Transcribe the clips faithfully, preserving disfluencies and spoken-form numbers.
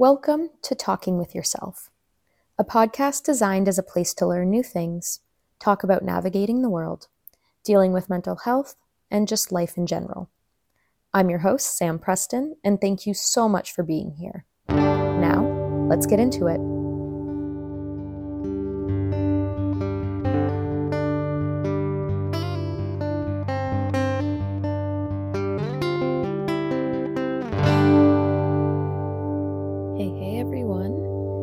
Welcome to Talking with Yourself, a podcast designed as a place to learn new things, talk about navigating the world, dealing with mental health, and just life in general. I'm your host, Sam Preston, and thank you so much for being here. Now, let's get into it. Hey, hey everyone.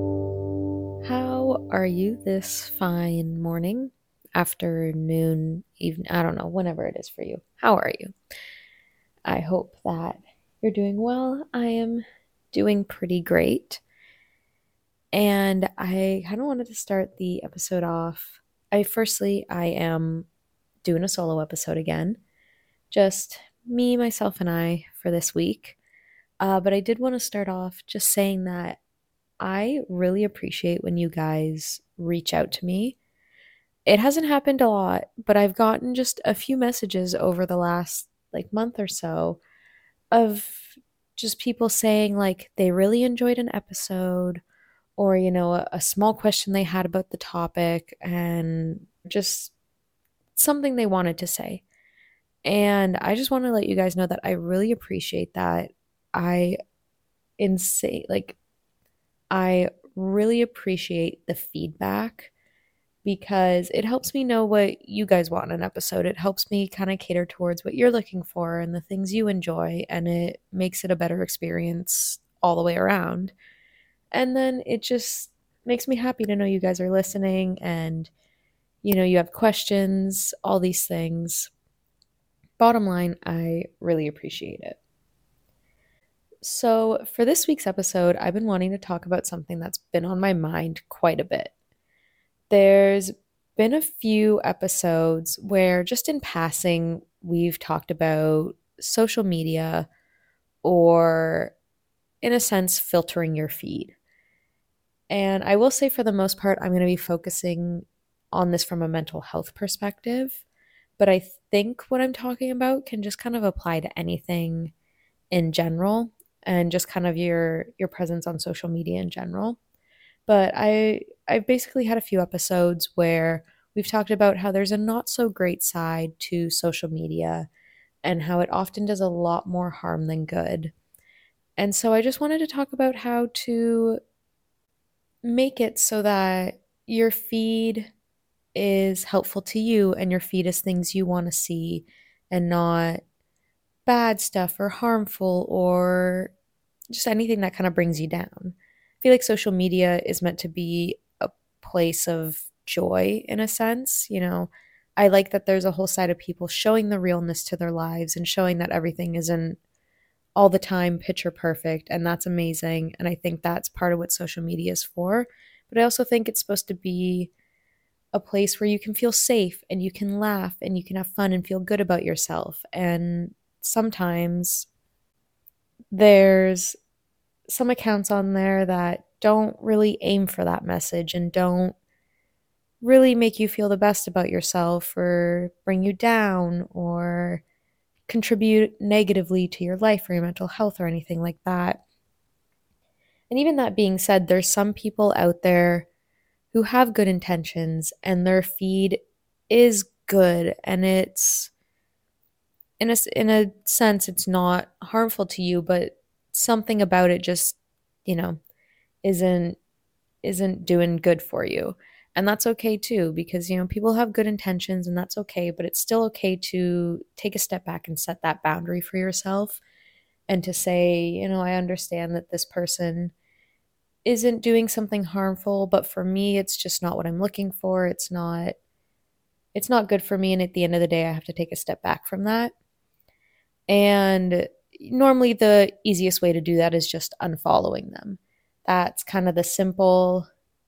How are you this fine morning, afternoon, evening? I don't know, whenever it is for you. How are you? I hope that you're doing well. I am doing pretty great. And I kind of wanted to start the episode off. I firstly, I am doing a solo episode again. Just me, myself, and I for this week. Uh, but I did want to start off just saying that I really appreciate when you guys reach out to me. It hasn't happened a lot, but I've gotten just a few messages over the last like month or so of just people saying like they really enjoyed an episode, or you know a, a small question they had about the topic, and just something they wanted to say. And I just want to let you guys know that I really appreciate that. I insane like I really appreciate the feedback because it helps me know what you guys want in an episode. It helps me kind of cater towards what you're looking for and the things you enjoy, and it makes it a better experience all the way around. And then it just makes me happy to know you guys are listening and, you know, you have questions, all these things. Bottom line, I really appreciate it. So, for this week's episode, I've been wanting to talk about something that's been on my mind quite a bit. There's been a few episodes where, just in passing, we've talked about social media or, in a sense, filtering your feed. And I will say, for the most part, I'm going to be focusing on this from a mental health perspective. But I think what I'm talking about can just kind of apply to anything in general, and just kind of your your presence on social media in general. But I I've basically had a few episodes where we've talked about how there's a not so great side to social media and how it often does a lot more harm than good. And so I just wanted to talk about how to make it so that your feed is helpful to you and your feed is things you want to see and not bad stuff or harmful or just anything that kind of brings you down. I feel like social media is meant to be a place of joy in a sense. You know, I like that there's a whole side of people showing the realness to their lives and showing that everything isn't all the time picture perfect, and that's amazing. And I think that's part of what social media is for. But I also think it's supposed to be a place where you can feel safe and you can laugh and you can have fun and feel good about yourself. And sometimes there's some accounts on there that don't really aim for that message and don't really make you feel the best about yourself or bring you down or contribute negatively to your life or your mental health or anything like that. And even that being said, there's some people out there who have good intentions and their feed is good, and it's in a, in a sense it's not harmful to you, but something about it just, you know, isn't isn't doing good for you. And that's okay too, because you know people have good intentions and that's okay, but it's still okay to take a step back and set that boundary for yourself and to say, you know, I understand that this person isn't doing something harmful, but for me it's just not what I'm looking for. It's not it's not good for me, and at the end of the day I have to take a step back from that. And normally the easiest way to do that is just unfollowing them. That's kind of the simple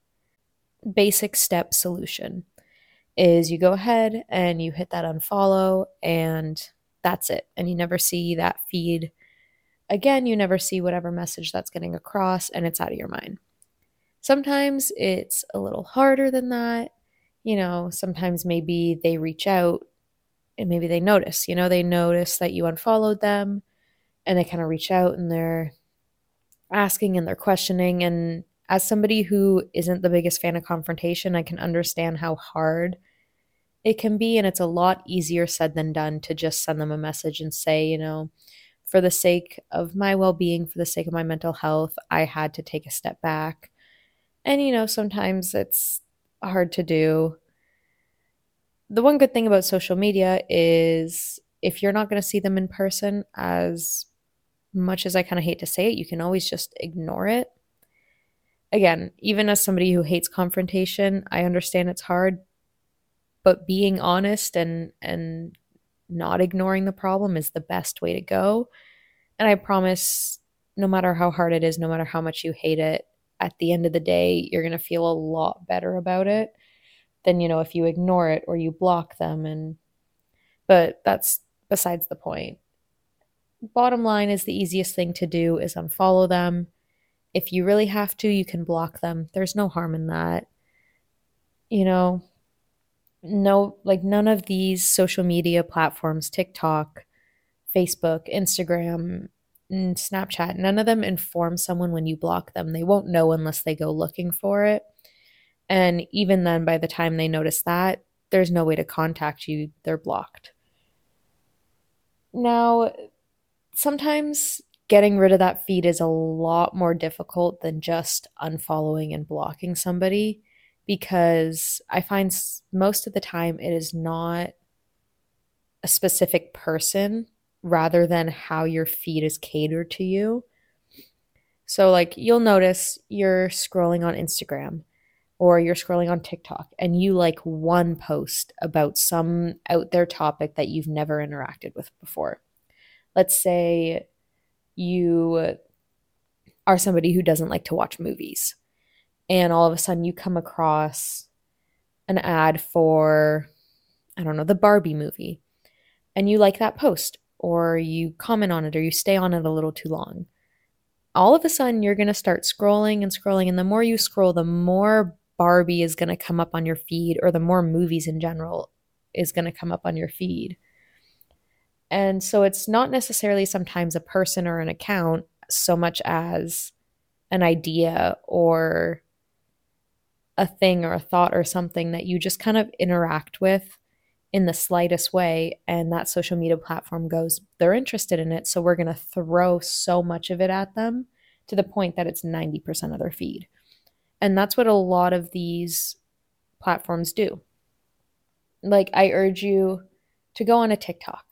basic step solution, is you go ahead and you hit that unfollow, and that's it. And you never see that feed again. You never see whatever message that's getting across, and it's out of your mind. Sometimes it's a little harder than that. You know, sometimes maybe they reach out and maybe they notice, you know, they notice that you unfollowed them and they kind of reach out and they're asking and they're questioning. And as somebody who isn't the biggest fan of confrontation, I can understand how hard it can be. And it's a lot easier said than done to just send them a message and say, you know, for the sake of my well being, for the sake of my mental health, I had to take a step back. And, you know, sometimes it's hard to do. The one good thing about social media is if you're not going to see them in person, as much as I kind of hate to say it, you can always just ignore it. Again, even as somebody who hates confrontation, I understand it's hard, but being honest and and not ignoring the problem is the best way to go. And I promise, no matter how hard it is, no matter how much you hate it, at the end of the day, you're going to feel a lot better about it than, you know, if you ignore it or you block them. And, but that's besides the point. Bottom line is the easiest thing to do is unfollow them. If you really have to, you can block them. There's no harm in that. You know, no, like none of these social media platforms, TikTok, Facebook, Instagram, and Snapchat, none of them inform someone when you block them. They won't know unless they go looking for it. And even then, by the time they notice that, there's no way to contact you. They're blocked. Now, sometimes getting rid of that feed is a lot more difficult than just unfollowing and blocking somebody, because I find most of the time it is not a specific person rather than how your feed is catered to you. So, like, you'll notice you're scrolling on Instagram or you're scrolling on TikTok and you like one post about some out there topic that you've never interacted with before. Let's say you are somebody who doesn't like to watch movies, and all of a sudden you come across an ad for, I don't know, the Barbie movie, and you like that post, or you comment on it, or you stay on it a little too long. All of a sudden, you're going to start scrolling and scrolling, and the more you scroll, the more Barbie is going to come up on your feed, or the more movies in general is going to come up on your feed. And so it's not necessarily sometimes a person or an account so much as an idea or a thing or a thought or something that you just kind of interact with in the slightest way. And that social media platform goes, they're interested in it, so we're going to throw so much of it at them to the point that it's ninety percent of their feed. And that's what a lot of these platforms do. Like, I urge you to go on a TikTok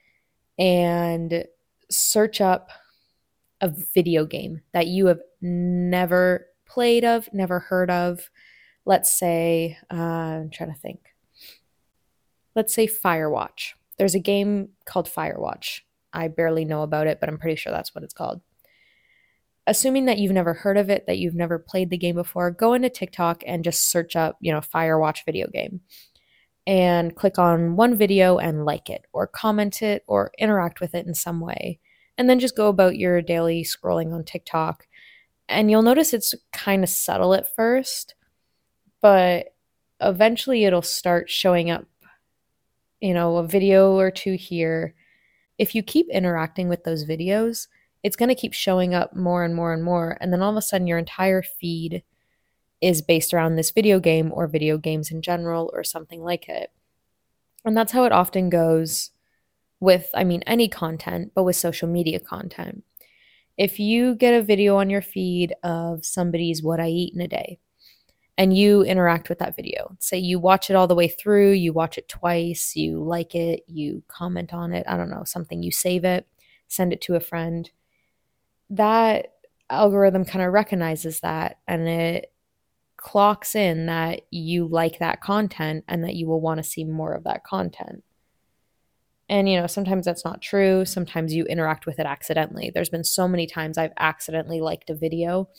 and search up a video game that you have never played of, never heard of. Let's say, uh, I'm trying to think. Let's say Firewatch. There's a game called Firewatch. I barely know about it, but I'm pretty sure that's what it's called. Assuming that you've never heard of it, that you've never played the game before, go into TikTok and just search up, you know, Firewatch video game, and click on one video and like it or comment it or interact with it in some way. And then just go about your daily scrolling on TikTok. And you'll notice it's kind of subtle at first, but eventually it'll start showing up, you know, a video or two here. If you keep interacting with those videos, it's going to keep showing up more and more and more. And then all of a sudden, your entire feed is based around this video game or video games in general or something like it. And that's how it often goes with, I mean, any content, but with social media content. If you get a video on your feed of somebody's what I eat in a day, and you interact with that video, say you watch it all the way through, you watch it twice, you like it, you comment on it, I don't know, something, you save it, send it to a friend, that algorithm kind of recognizes that, and it clocks in that you like that content and that you will want to see more of that content. And, you know, sometimes that's not true. Sometimes you interact with it accidentally. There's been so many times I've accidentally liked a video,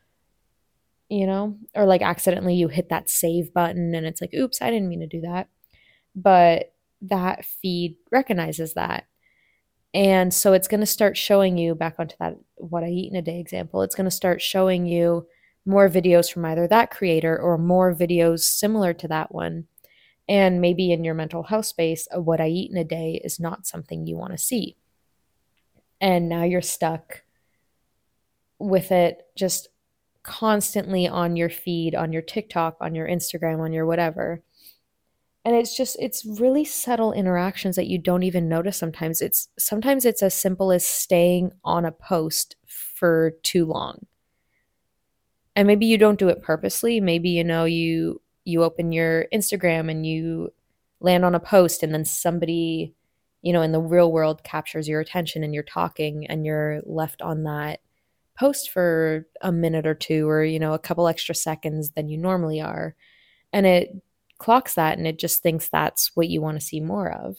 you know, or like accidentally you hit that save button and it's like, oops, I didn't mean to do that. But that feed recognizes that. And so it's going to start showing you, back onto that what I eat in a day example, it's going to start showing you more videos from either that creator or more videos similar to that one. And maybe in your mental health space, a what I eat in a day is not something you want to see. And now you're stuck with it just constantly on your feed, on your TikTok, on your Instagram, on your whatever. And it's just, it's really subtle interactions that you don't even notice sometimes. It's sometimes it's as simple as staying on a post for too long. And maybe you don't do it purposely. Maybe, you know, you you open your Instagram and you land on a post and then somebody, you know, in the real world captures your attention and you're talking and you're left on that post for a minute or two or, you know, a couple extra seconds than you normally are. And it clocks that and it just thinks that's what you want to see more of.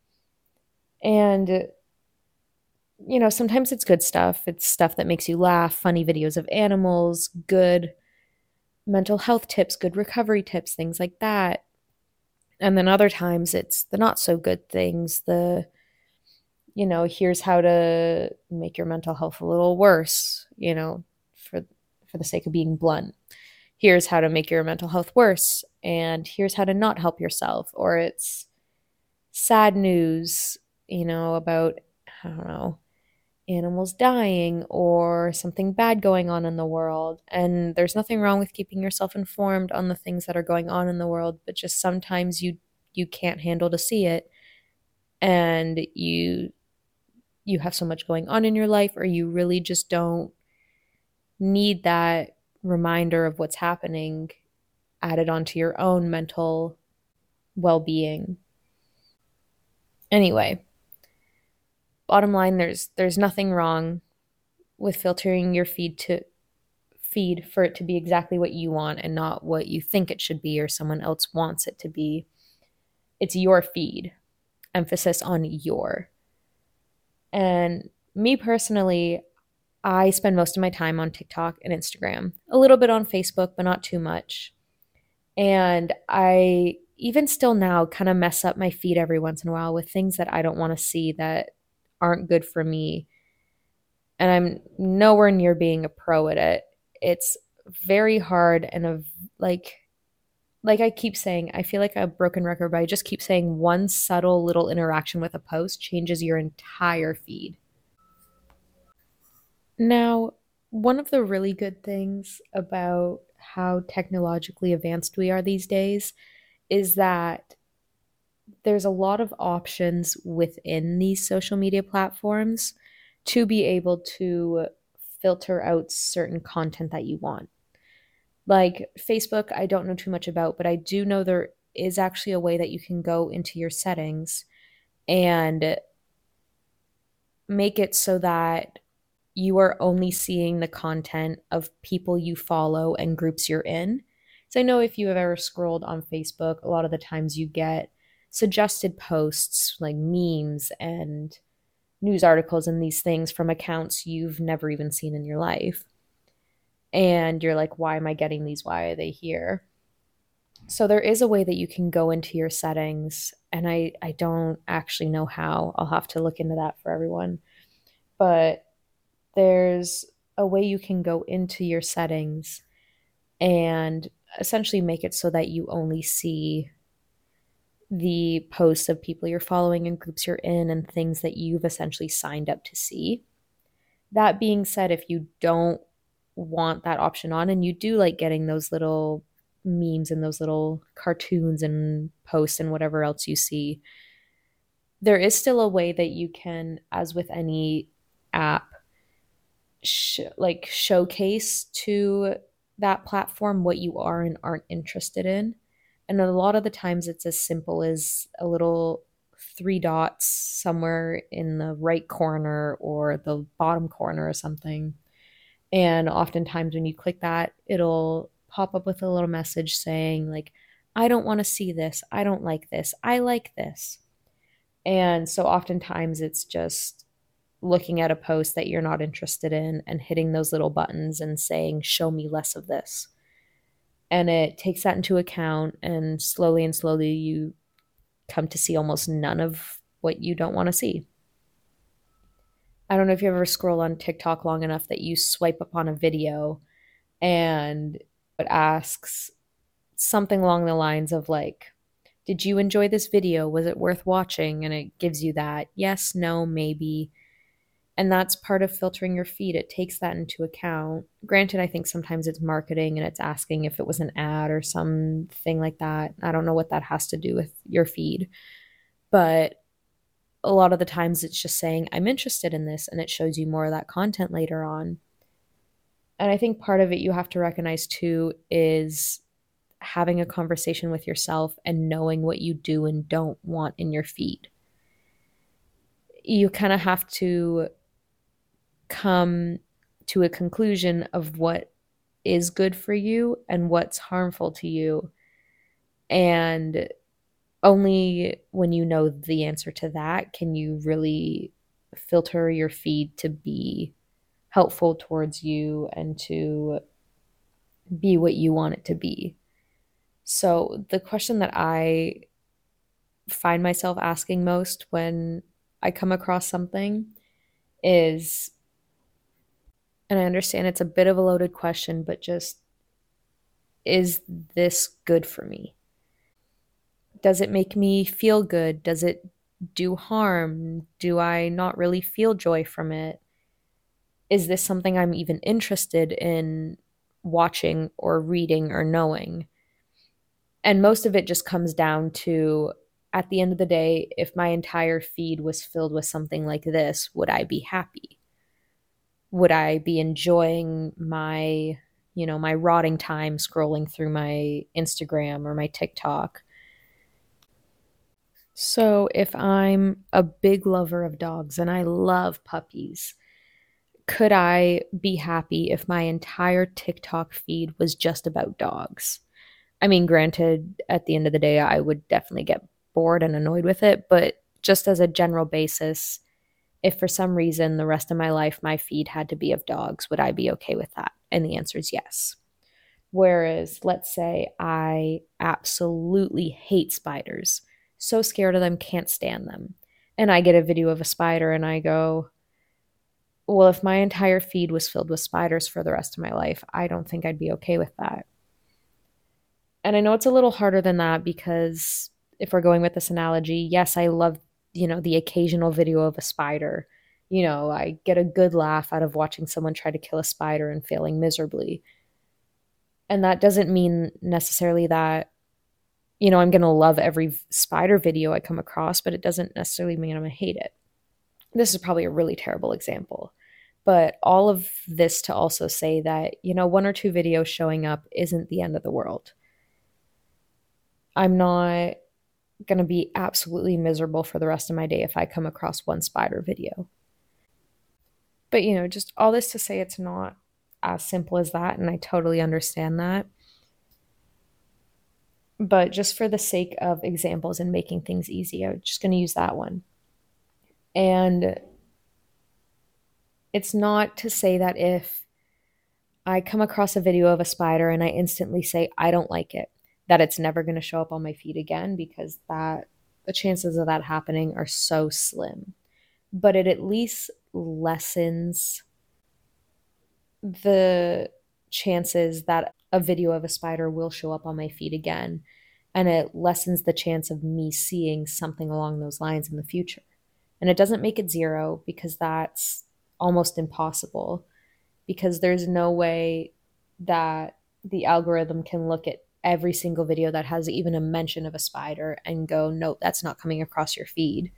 And, you know, sometimes it's good stuff. It's stuff that makes you laugh, funny videos of animals, good mental health tips, good recovery tips, things like that. And then other times it's the not so good things, the, you know, here's how to make your mental health a little worse, you know, for for the sake of being blunt. Here's how to make your mental health worse, and here's how to not help yourself. Or it's sad news, you know, about, I don't know, animals dying or something bad going on in the world. And there's nothing wrong with keeping yourself informed on the things that are going on in the world, but just sometimes you you can't handle to see it, and you you have so much going on in your life, or you really just don't need that reminder of what's happening added onto your own mental well-being. Anyway, bottom line, there's there's nothing wrong with filtering your feed to feed for it to be exactly what you want and not what you think it should be or someone else wants it to be. It's your feed. Emphasis on your. And me personally, I spend most of my time on TikTok and Instagram, a little bit on Facebook, but not too much. And I even still now kind of mess up my feed every once in a while with things that I don't want to see that aren't good for me. And I'm nowhere near being a pro at it. It's very hard and a like like I keep saying, I feel like a broken record, but I just keep saying one subtle little interaction with a post changes your entire feed. Now, one of the really good things about how technologically advanced we are these days is that there's a lot of options within these social media platforms to be able to filter out certain content that you want. Like Facebook, I don't know too much about, but I do know there is actually a way that you can go into your settings and make it so that you are only seeing the content of people you follow and groups you're in. So I know if you have ever scrolled on Facebook, a lot of the times you get suggested posts like memes and news articles and these things from accounts you've never even seen in your life. And you're like, why am I getting these? Why are they here? So there is a way that you can go into your settings, and I, I don't actually know how. I'll have to look into that for everyone. But there's a way you can go into your settings and essentially make it so that you only see the posts of people you're following and groups you're in and things that you've essentially signed up to see. That being said, if you don't want that option on and you do like getting those little memes and those little cartoons and posts and whatever else you see, there is still a way that you can, as with any app, sh- like showcase to that platform what you are and aren't interested in. And a lot of the times it's as simple as a little three dots somewhere in the right corner or the bottom corner or something. And oftentimes when you click that, it'll pop up with a little message saying, like, I don't want to see this. I don't like this. I like this. And so oftentimes it's just looking at a post that you're not interested in and hitting those little buttons and saying, show me less of this. And it takes that into account, and slowly and slowly you come to see almost none of what you don't want to see. I don't know if you ever scroll on TikTok long enough that you swipe up on a video and it asks something along the lines of like, did you enjoy this video? Was it worth watching? And it gives you that yes, no, maybe. And that's part of filtering your feed. It takes that into account. Granted, I think sometimes it's marketing and it's asking if it was an ad or something like that. I don't know what that has to do with your feed. But a lot of the times it's just saying, I'm interested in this, and it shows you more of that content later on. And I think part of it you have to recognize too is having a conversation with yourself and knowing what you do and don't want in your feed. You kind of have to come to a conclusion of what is good for you and what's harmful to you. And only when you know the answer to that can you really filter your feed to be helpful towards you and to be what you want it to be. So, the question that I find myself asking most when I come across something is, and I understand it's a bit of a loaded question, but just, is this good for me? Does it make me feel good? Does it do harm? Do I not really feel joy from it? Is this something I'm even interested in watching or reading or knowing? And most of it just comes down to, at the end of the day, if my entire feed was filled with something like this, would I be happy? Would I be enjoying my, you know, my rotting time scrolling through my Instagram or my TikTok? So if I'm a big lover of dogs and I love puppies, could I be happy if my entire TikTok feed was just about dogs? I mean, granted, at the end of the day, I would definitely get bored and annoyed with it, but just as a general basis, if for some reason the rest of my life my feed had to be of dogs, would I be okay with that? And the answer is yes. Whereas, let's say I absolutely hate spiders, so scared of them, can't stand them. And I get a video of a spider and I go, well, if my entire feed was filled with spiders for the rest of my life, I don't think I'd be okay with that. And I know it's a little harder than that because if we're going with this analogy, yes, I love, you know, the occasional video of a spider. You know, I get a good laugh out of watching someone try to kill a spider and failing miserably. And that doesn't mean necessarily that, you know, I'm going to love every spider video I come across, but it doesn't necessarily mean I'm going to hate it. This is probably a really terrible example. But all of this to also say that, you know, one or two videos showing up isn't the end of the world. I'm not going to be absolutely miserable for the rest of my day if I come across one spider video. But, you know, just all this to say it's not as simple as that, and I totally understand that. But just for the sake of examples and making things easy, I'm just going to use that one. And it's not to say that if I come across a video of a spider and I instantly say, I don't like it, that it's never going to show up on my feed again, because that the chances of that happening are so slim. But it at least lessens the chances that a video of a spider will show up on my feed again. And it lessens the chance of me seeing something along those lines in the future. And it doesn't make it zero, because that's almost impossible, because there's no way that the algorithm can look at every single video that has even a mention of a spider and go, nope, that's not coming across your feed.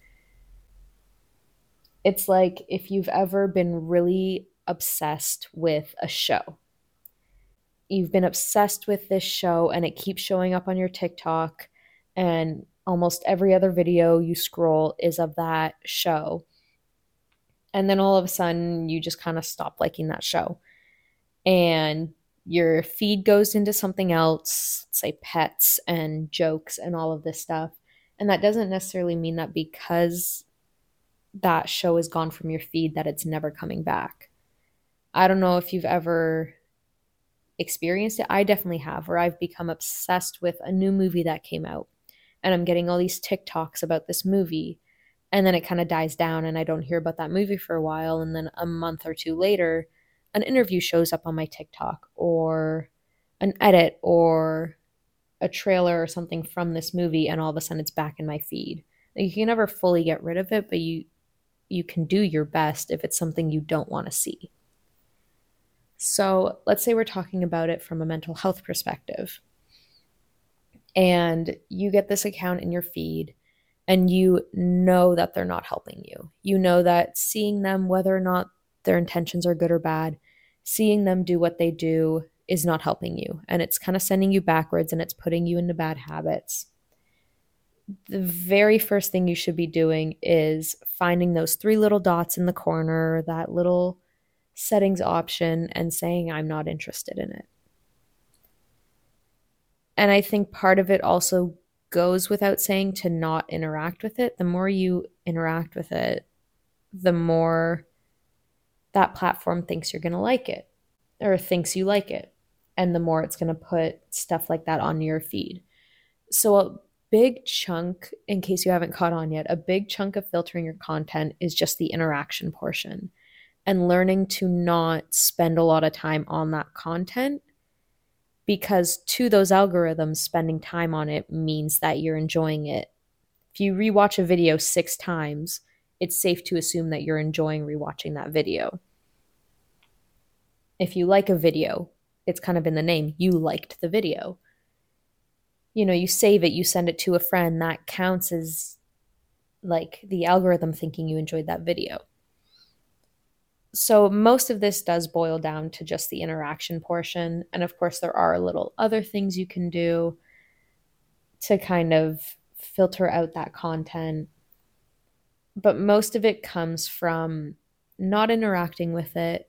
It's like if you've ever been really obsessed with a show. You've been obsessed with this show and it keeps showing up on your TikTok, and almost every other video you scroll is of that show. And then all of a sudden you just kind of stop liking that show. And your feed goes into something else, say pets and jokes and all of this stuff. And that doesn't necessarily mean that because that show is gone from your feed that it's never coming back. I don't know if you've ever experienced it. I definitely have, where I've become obsessed with a new movie that came out and I'm getting all these TikToks about this movie, and then it kind of dies down and I don't hear about that movie for a while, and then a month or two later an interview shows up on my TikTok, or an edit or a trailer or something from this movie, and all of a sudden it's back in my feed. Like, you can never fully get rid of it, but you you can do your best if it's something you don't want to see. So let's say we're talking about it from a mental health perspective, and you get this account in your feed and you know that they're not helping you. You know that seeing them, whether or not their intentions are good or bad, seeing them do what they do is not helping you. And it's kind of sending you backwards and it's putting you into bad habits. The very first thing you should be doing is finding those three little dots in the corner, that little settings option, and saying, I'm not interested in it. And I think part of it also goes without saying to not interact with it. The more you interact with it, the more that platform thinks you're going to like it or thinks you like it. And the more it's going to put stuff like that on your feed. So, a big chunk, in case you haven't caught on yet, a big chunk of filtering your content is just the interaction portion and learning to not spend a lot of time on that content. Because to those algorithms, spending time on it means that you're enjoying it. If you rewatch a video six times, it's safe to assume that you're enjoying rewatching that video. If you like a video, it's kind of in the name, you liked the video. You know, you save it, you send it to a friend, that counts as like the algorithm thinking you enjoyed that video. So most of this does boil down to just the interaction portion. And of course, there are little other things you can do to kind of filter out that content. But most of it comes from not interacting with it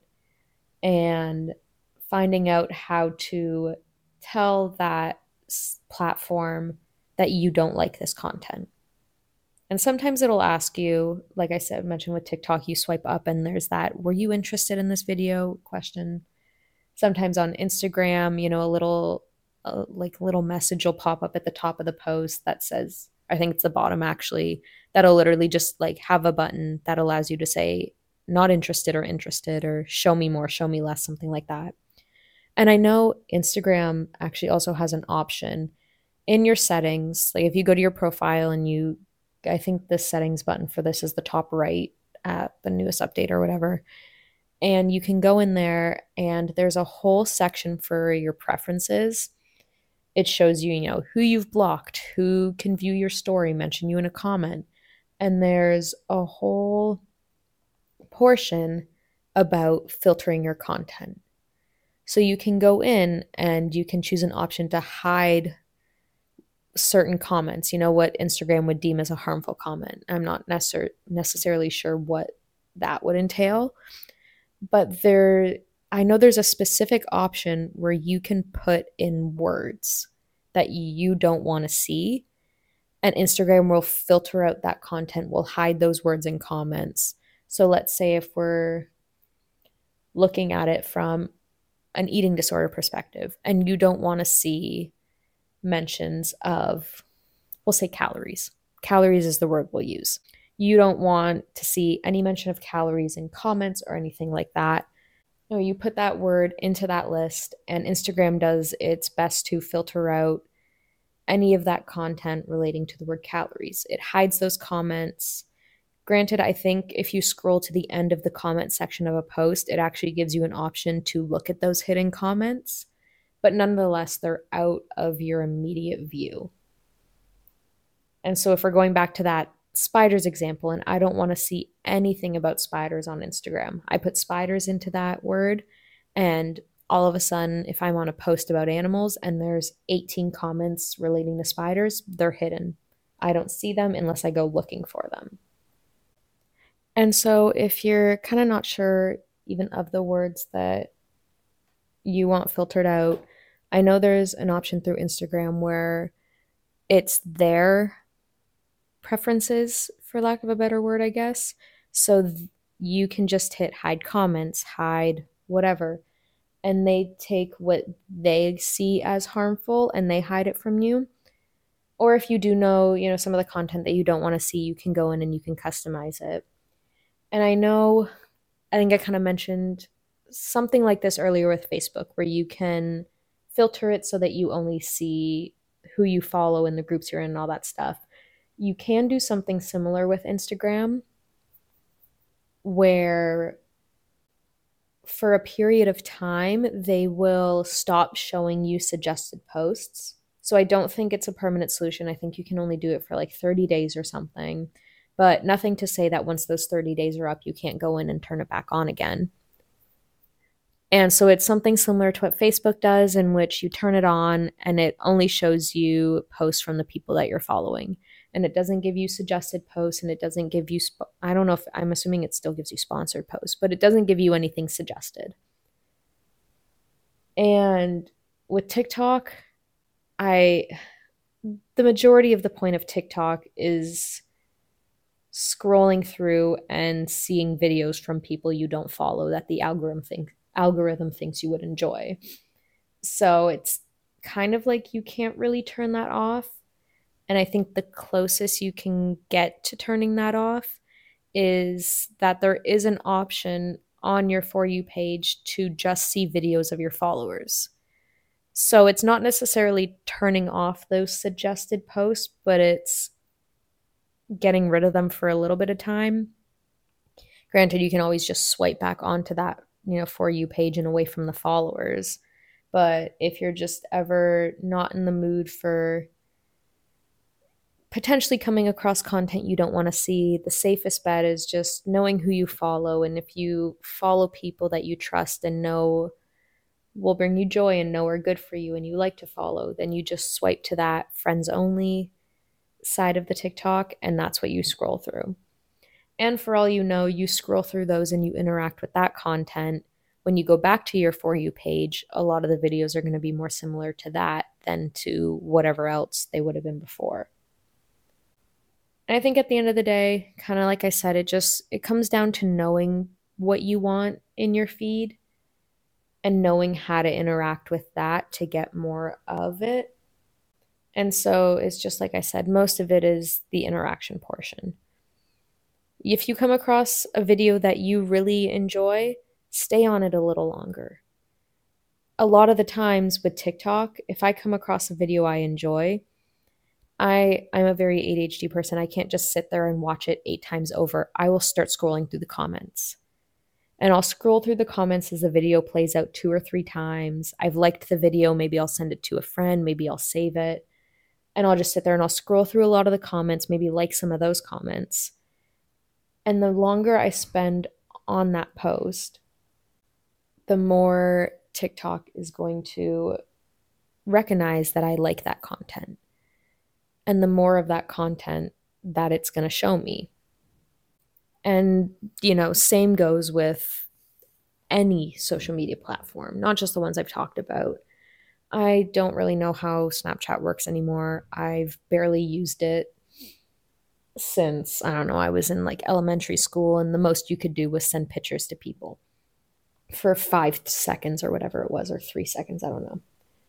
and finding out how to tell that platform that you don't like this content. And sometimes it'll ask you, like I said, mentioned with TikTok, you swipe up and there's that, were you interested in this video question? Sometimes on Instagram, you know, a little, uh, like little message will pop up at the top of the post that says, I think it's the bottom actually, that'll literally just like have a button that allows you to say, not interested or interested, or show me more, show me less, something like that. And I know Instagram actually also has an option in your settings. Like if you go to your profile and you, I think the settings button for this is the top right at the newest update or whatever. And you can go in there and there's a whole section for your preferences. It shows you, you know, who you've blocked, who can view your story, mention you in a comment. And there's a whole portion about filtering your content. So you can go in and you can choose an option to hide certain comments, you know, what Instagram would deem as a harmful comment. I'm not necessar- necessarily sure what that would entail, but there, I know there's a specific option where you can put in words that you don't want to see, and Instagram will filter out that content, will hide those words in comments. So let's say if we're looking at it from an eating disorder perspective and you don't want to see mentions of, we'll say calories. Calories is the word we'll use. You don't want to see any mention of calories in comments or anything like that. No, you put that word into that list and Instagram does its best to filter out any of that content relating to the word calories. It hides those comments. Granted, I think if you scroll to the end of the comment section of a post, it actually gives you an option to look at those hidden comments. But nonetheless, they're out of your immediate view. And so if we're going back to that spiders example, and I don't want to see anything about spiders on Instagram, I put spiders into that word, and all of a sudden, if I'm on a post about animals and there's eighteen comments relating to spiders, they're hidden. I don't see them unless I go looking for them. And so if you're kind of not sure even of the words that you want filtered out, I know there's an option through Instagram where it's their preferences, for lack of a better word, I guess. So th- you can just hit hide comments, hide whatever, and they take what they see as harmful and they hide it from you. Or if you do know, you know, some of the content that you don't want to see, you can go in and you can customize it. And I know, I think I kind of mentioned something like this earlier with Facebook, where you can filter it so that you only see who you follow and the groups you're in and all that stuff. You can do something similar with Instagram. where for a period of time, they will stop showing you suggested posts. So I don't think it's a permanent solution. I think you can only do it for like thirty days or something. But nothing to say that once those thirty days are up, you can't go in and turn it back on again. And so it's something similar to what Facebook does, in which you turn it on and it only shows you posts from the people that you're following. And it doesn't give you suggested posts, and it doesn't give you, sp- I don't know if I'm assuming it still gives you sponsored posts, but it doesn't give you anything suggested. And with TikTok, I, the majority of the point of TikTok is scrolling through and seeing videos from people you don't follow that the algorithm think algorithm thinks you would enjoy. So it's kind of like you can't really turn that off. And I think the closest you can get to turning that off is that there is an option on your For You page to just see videos of your followers. So it's not necessarily turning off those suggested posts, but it's getting rid of them for a little bit of time. Granted, you can always just swipe back onto that, you know, For You page and away from the followers. But if you're just ever not in the mood for potentially coming across content you don't want to see, the safest bet is just knowing who you follow. And if you follow people that you trust and know will bring you joy and know are good for you and you like to follow, then you just swipe to that friends only side of the TikTok, and that's what you scroll through. And for all you know, you scroll through those and you interact with that content. When you go back to your For You page, a lot of the videos are going to be more similar to that than to whatever else they would have been before. And I think at the end of the day, kind of like I said, it just it comes down to knowing what you want in your feed and knowing how to interact with that to get more of it. And so it's just like I said, most of it is the interaction portion. If you come across a video that you really enjoy, stay on it a little longer. A lot of the times with TikTok, if I come across a video I enjoy, I I'm a very A D H D person. I can't just sit there and watch it eight times over. I will start scrolling through the comments. And I'll scroll through the comments as the video plays out two or three times. I've liked the video, maybe I'll send it to a friend, maybe I'll save it. And I'll just sit there and I'll scroll through a lot of the comments, maybe like some of those comments. And the longer I spend on that post, the more TikTok is going to recognize that I like that content. And the more of that content that it's going to show me. And, you know, same goes with any social media platform, not just the ones I've talked about. I don't really know how Snapchat works anymore. I've barely used it since, I don't know, I was in like elementary school, and the most you could do was send pictures to people for five seconds or whatever it was, or three seconds, I don't know.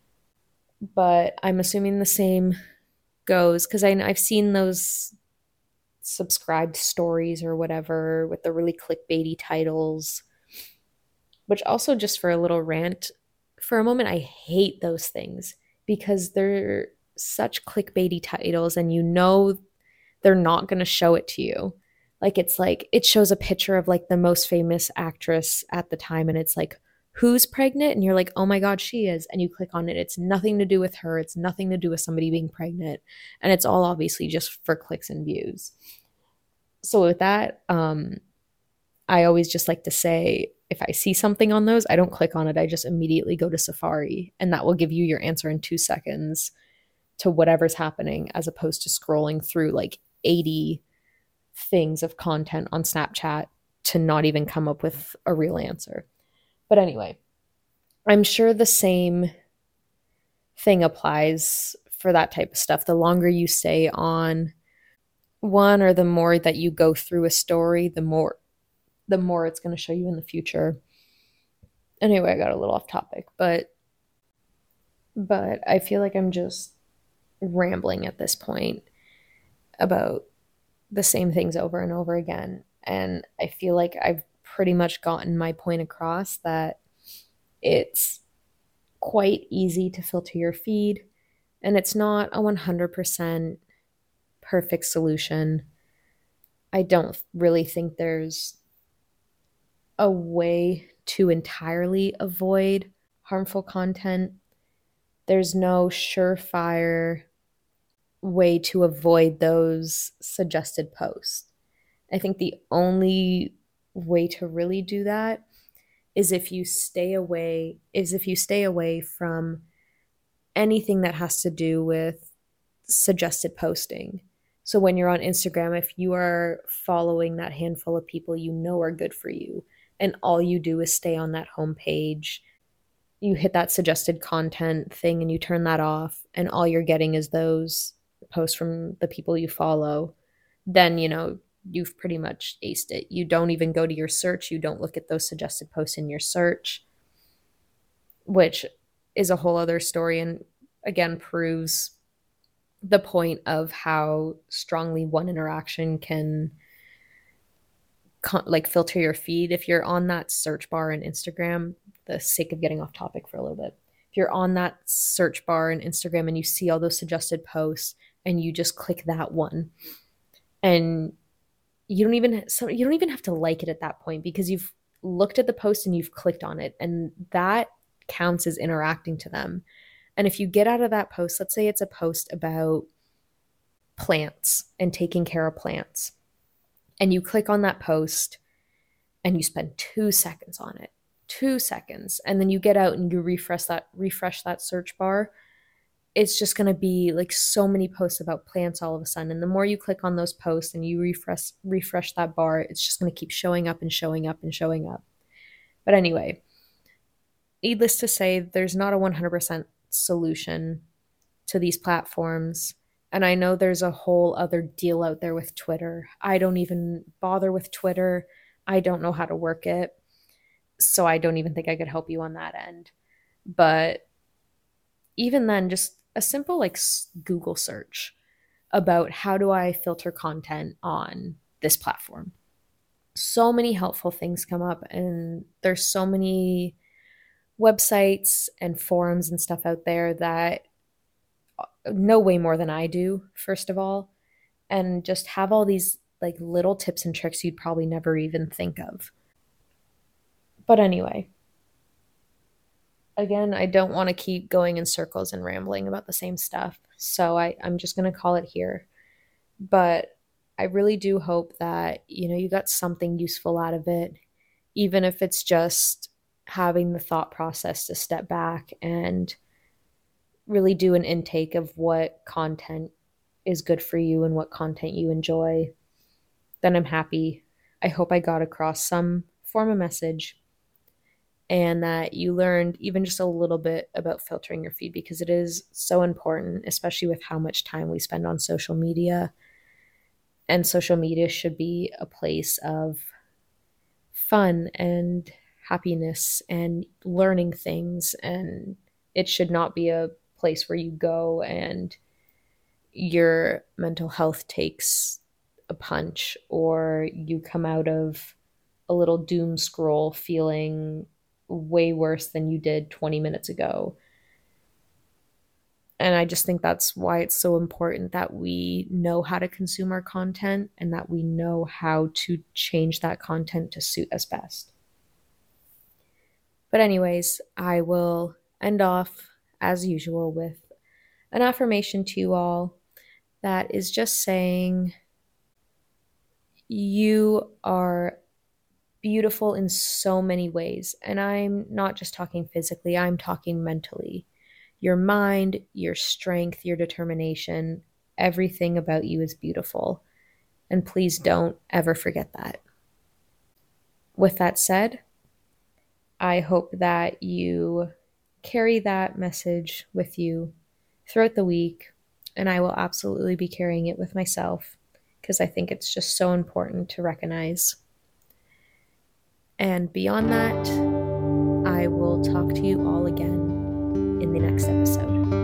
But I'm assuming the same goes because I've seen those subscribed stories or whatever with the really clickbaity titles, which also, just for a little rant, for a moment, I hate those things because they're such clickbaity titles and you know they're not going to show it to you. Like it's like it shows a picture of like the most famous actress at the time and it's like, who's pregnant? And you're like, oh my God, she is. And you click on it. It's nothing to do with her. It's nothing to do with somebody being pregnant. And it's all obviously just for clicks and views. So with that, um, I always just like to say, if I see something on those, I don't click on it. I just immediately go to Safari, and that will give you your answer in two seconds to whatever's happening, as opposed to scrolling through like eighty things of content on Snapchat to not even come up with a real answer. But anyway, I'm sure the same thing applies for that type of stuff. The longer you stay on one, or the more that you go through a story, the more the more it's going to show you in the future. Anyway, I got a little off topic, but but I feel like I'm just rambling at this point about the same things over and over again. And I feel like I've pretty much gotten my point across that it's quite easy to filter your feed, and it's not a one hundred percent perfect solution. I don't really think there's a way to entirely avoid harmful content. There's no surefire way to avoid those suggested posts. I think the only way to really do that is if you stay away is if you stay away from anything that has to do with suggested posting. So when you're on Instagram, if you are following that handful of people you know are good for you, and all you do is stay on that homepage, you hit that suggested content thing and you turn that off, and all you're getting is those posts from the people you follow, then, you know, you've pretty much aced it. You don't even go to your search. You don't look at those suggested posts in your search, which is a whole other story and again proves the point of how strongly one interaction can con- like filter your feed. If you're on that search bar in Instagram, the sake of getting off topic for a little bit, if you're on that search bar in Instagram and you see all those suggested posts and you just click that one, and you don't even so you don't even have to like it at that point because you've looked at the post and you've clicked on it, and that counts as interacting to them. And if you get out of that post, let's say it's a post about plants and taking care of plants, and you click on that post and you spend two seconds on it, two seconds, and then you get out and you refresh that refresh that search bar, it's just going to be like so many posts about plants all of a sudden. And the more you click on those posts and you refresh refresh that bar, it's just going to keep showing up and showing up and showing up. But anyway, needless to say, there's not a one hundred percent solution to these platforms. And I know there's a whole other deal out there with Twitter. I don't even bother with Twitter. I don't know how to work it. So I don't even think I could help you on that end. But even then, just a simple like Google search about how do I filter content on this platform. So many helpful things come up, and there's so many websites and forums and stuff out there that know way more than I do, first of all, and just have all these like little tips and tricks you'd probably never even think of. But anyway, again, I don't want to keep going in circles and rambling about the same stuff. So I, I'm just going to call it here. But I really do hope that, you know, you got something useful out of it, even if it's just having the thought process to step back and really do an intake of what content is good for you and what content you enjoy. Then I'm happy. I hope I got across some form of message, and that you learned even just a little bit about filtering your feed, because it is so important, especially with how much time we spend on social media. And social media should be a place of fun and happiness and learning things, and it should not be a place where you go and your mental health takes a punch, or you come out of a little doom scroll feeling way worse than you did twenty minutes ago. And I just think that's why it's so important that we know how to consume our content and that we know how to change that content to suit us best. But anyways, I will end off as usual with an affirmation to you all that is just saying you are beautiful in so many ways. And I'm not just talking physically, I'm talking mentally. Your mind, your strength, your determination, everything about you is beautiful. And please don't ever forget that. With that said, I hope that you carry that message with you throughout the week, and I will absolutely be carrying it with myself because I think it's just so important to recognize. And beyond that, I will talk to you all again in the next episode.